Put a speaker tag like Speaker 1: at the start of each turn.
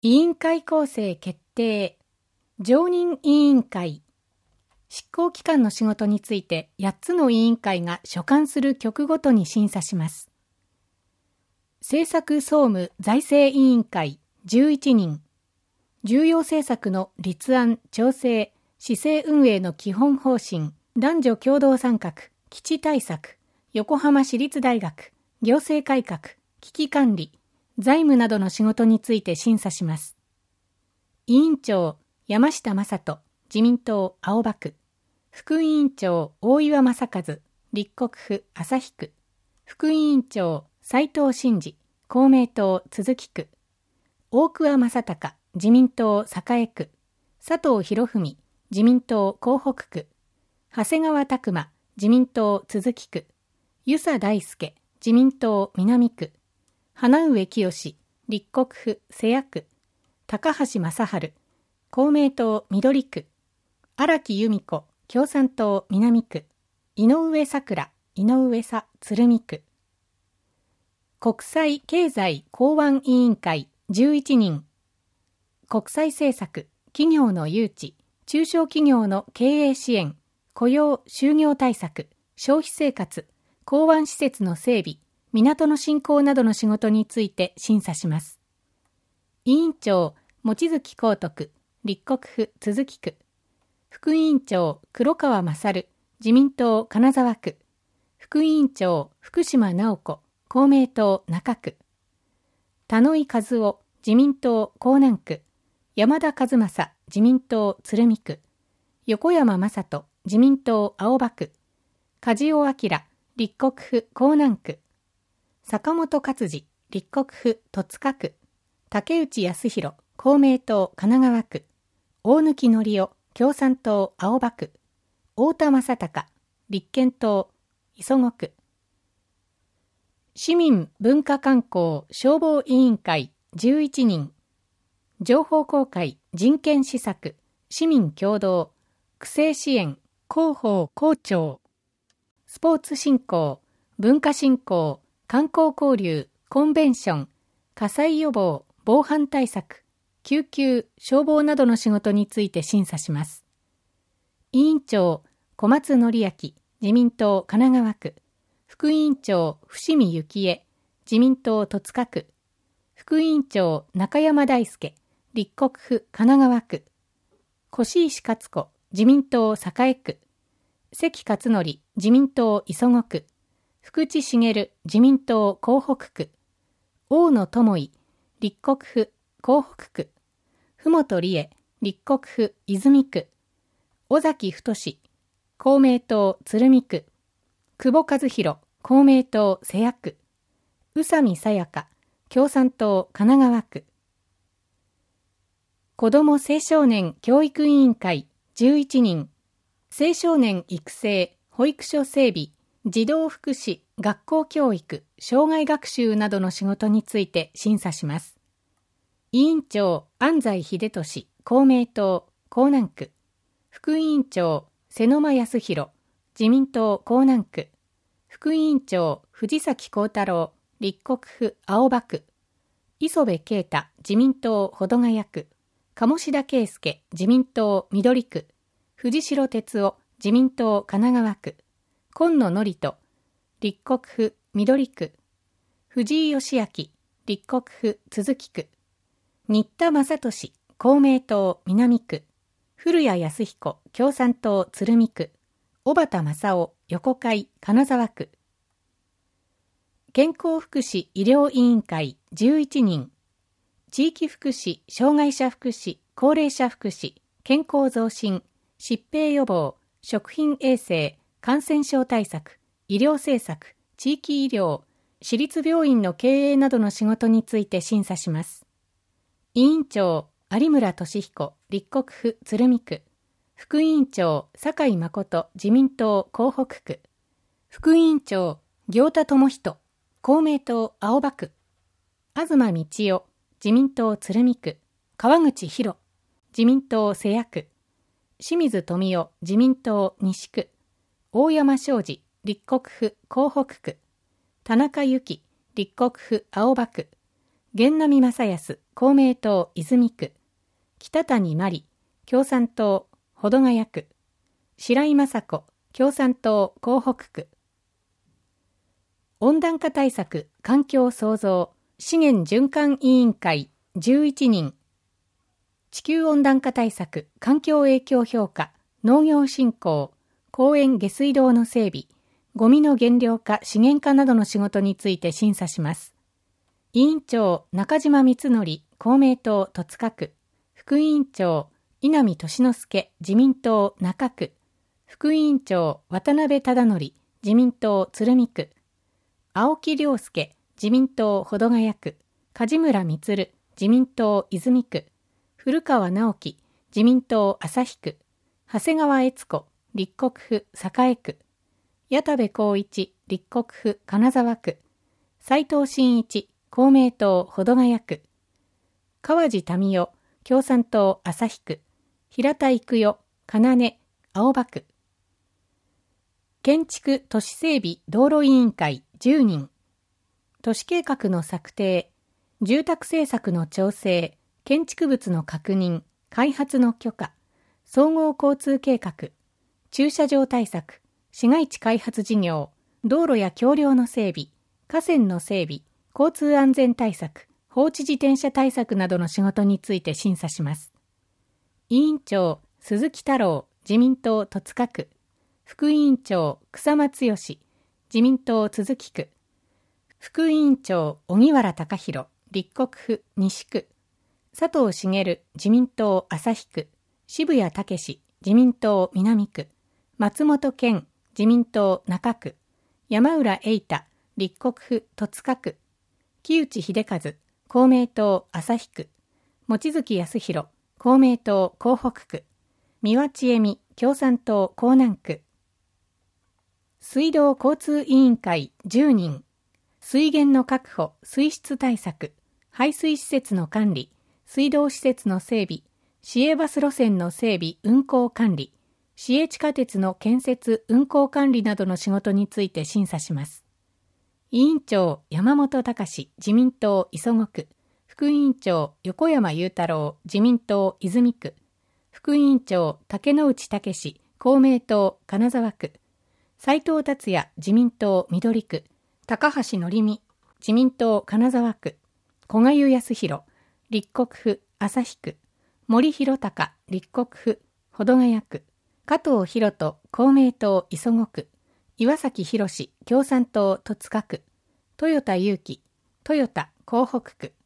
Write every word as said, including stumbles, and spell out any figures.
Speaker 1: 委員会構成決定。常任委員会。執行機関の仕事についてやっつの委員会が所管する局ごとに審査します。政策総務財政委員会じゅういちにん。重要政策の立案、調整、市政運営の基本方針、男女共同参画、基地対策、横浜市立大学、行政改革、危機管理、財務などの仕事について審査します。委員長、山下正人、自民党青葉区。副委員長、大岩正和、立国府旭区。副委員長、斉藤真二、公明党都筑区。大桑正隆、自民党栄区。佐藤博文、自民党江北区。長谷川拓馬、自民党都筑区。遊佐大輔、自民党南区。花上清、立国府瀬谷区。高橋正治、公明党緑区。荒木由美子、共産党南区。井上咲楽、井上佐鶴見区。国際経済港湾委員会じゅういちにん。国際政策、企業の誘致、中小企業の経営支援、雇用・就業対策、消費生活、港湾施設の整備、港の振興などの仕事について審査します。委員長、望月光徳、立国府都筑区。副委員長、黒川勝、自民党金沢区。副委員長、福島直子、公明党中区。田野井和夫、自民党江南区。山田和正、自民党鶴見区。横山正人、自民党青葉区。梶尾明、立国府江南区。坂本勝二、立国府戸塚区。竹内康弘、公明党神奈川区。大貫則夫、共産党青葉区。太田正孝、立憲党磯子区。市民文化観光消防委員会じゅういちにん。情報公開、人権施策、市民共同、区政支援、広報広聴。スポーツ振興、文化振興、観光交流、コンベンション、火災予防、防犯対策、救急、消防などの仕事について審査します。委員長、小松則明、自民党神奈川区。副委員長、伏見幸恵、自民党戸塚区。副委員長、中山大輔、立国府神奈川区。越石勝子、自民党栄区。関勝則、自民党磯子区。福地茂、自民党江北区。大野智衣、立国府江北区。ふもと理恵、立国府泉区。尾崎太、公明党鶴見区。久保和弘、公明党瀬谷区。宇佐美さやか、共産党神奈川区。子ども青少年教育委員会じゅういちにん。青少年育成、保育所整備、児童福祉、学校教育、障害学習などの仕事について審査します。委員長、安西秀俊、公明党江南区。副委員長、瀬沼康弘、自民党江南区。副委員長、藤崎幸太郎、立国府青葉区。磯部啓太、自民党保土ヶ谷区。鴨志田圭介、自民党緑区。藤代哲夫、自民党神奈川区。今野典人、立国府緑区。藤井義明、立国府都筑区。新田正俊、公明党南区。古谷康彦、共産党鶴見区。小畑正夫、横会金沢区。健康福祉医療委員会じゅういちにん。地域福祉、障害者福祉、高齢者福祉、健康増進、疾病予防、食品衛生、感染症対策、医療政策、地域医療、私立病院の経営などの仕事について審査します。委員長、有村俊彦、立国府鶴見区。副委員長、酒井誠、自民党江北区。副委員長、行田智人、公明党青葉区。東道夫、自民党鶴見区。川口博、自民党瀬谷区。清水富夫、自民党西区。大山昌司、立国府江北区。田中由紀、立国府青葉区。 源波正康、公明党泉区、北谷真理、共産党保土ヶ谷区、白井雅子、共産党江北区。温暖化対策、環境創造、資源循環委員会じゅういちにん。地球温暖化対策、環境影響評価、農業振興、公園下水道の整備、ゴミの減量化、資源化などの仕事について審査します。委員長、中島光則、公明党戸塚区。副委員長、稲見俊之助、自民党中区。副委員長、渡辺忠則、自民党鶴見区。青木亮介、自民党保土ヶ谷区。梶村充、自民党泉区。古川直樹、自民党旭区。長谷川悦子、立国府栄区。矢田部光一、立国府金沢区。斉藤真一、公明党保土ヶ谷区。川地民代、共産党旭区。平田育代、金根、青葉区。建築都市整備道路委員会じゅうにん。都市計画の策定、住宅政策の調整、建築物の確認、開発の許可、総合交通計画、駐車場対策、市街地開発事業、道路や橋梁の整備、河川の整備、交通安全対策、放置自転車対策などの仕事について審査します。委員長、鈴木太郎、自民党戸塚区。副委員長、草間剛、自民党都筑区。副委員長、荻原貴弘、立国府西区。佐藤茂、自民党旭区。渋谷武、自民党南区。松本健、自民党中区。山浦瑛太、立国府戸塚区。木内秀和、公明党旭区。望月康弘、公明党江北区。三輪千恵美、共産党江南区。水道交通委員会じゅうにん。水源の確保、水質対策、排水施設の管理、水道施設の整備、市営バス路線の整備・運行管理、市営地下鉄の建設・運行管理などの仕事について審査します。委員長、山本隆、自民党磯子区。副委員長、横山裕太郎、自民党泉区。副委員長、竹之内武、公明党金沢区。斉藤達也、自民党緑区。高橋則美、自民党金沢区。古賀湯康弘、立国府旭区。森弘隆、立国府保土ヶ谷区。加藤博人、公明党磯子区。岩崎宏、共産党戸塚区。豊田裕樹、豊田江北区。